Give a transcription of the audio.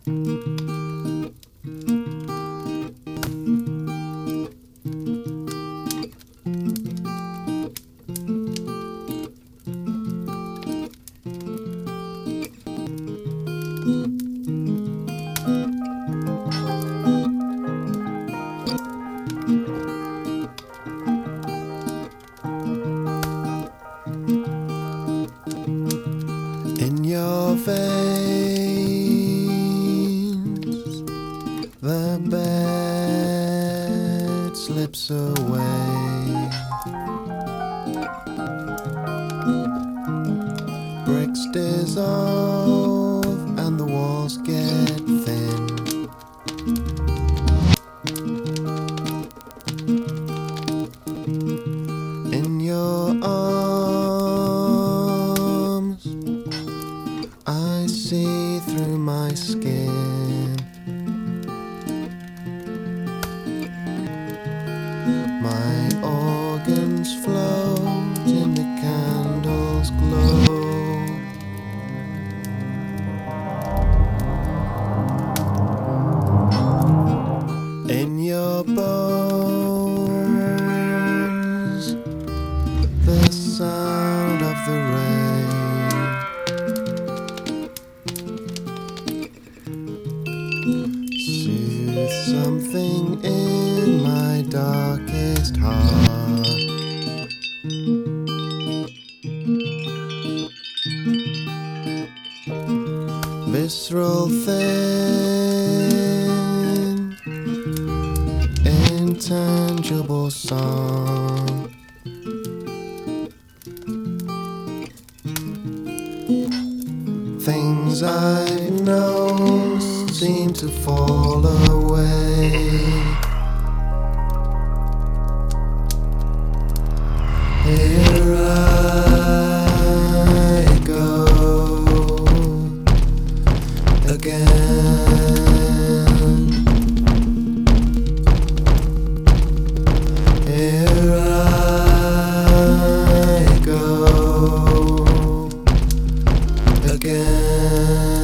In your veins, the bed slips away. Bricks dissolve and the walls get thin. In your arms, I see through my skin. My organs float in the candle's glow. In your bones, the sound of the rain soothes something in my darkest heart. Visceral, thin, intangible song. Things I've known seem to fall away. Here I go again. Here I go again.